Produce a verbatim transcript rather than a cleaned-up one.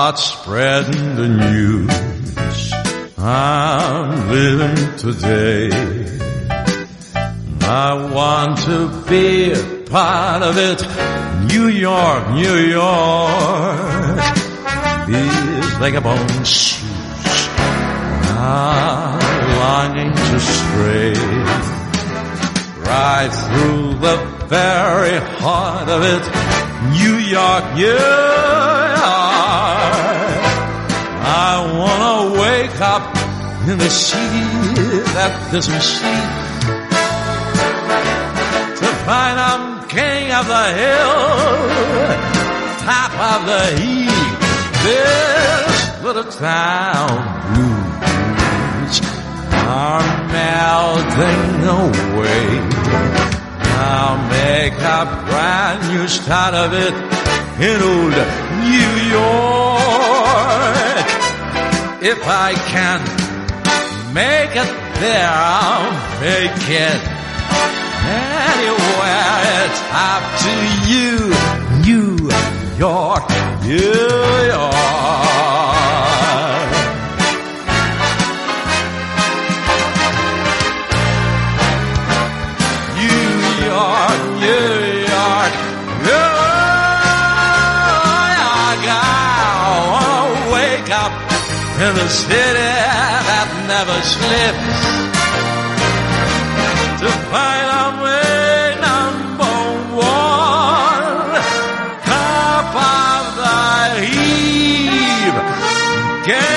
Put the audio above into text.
start spreading the news. I'm living today. I want to be a part of it. New York, New York. These vagabond shoes are longing to stray right through the very heart of it. New York, New York. I wanna wake up in the city that doesn't sleep, to find I'm king of the hill, top of the heap. This little town blues are melting away. I'll make a brand new start of it in old New York. If I can make it there, I'll make it anywhere. It's up to you, New York, New York. In the city that never slips, to find I'm way number one, top of the heap. Get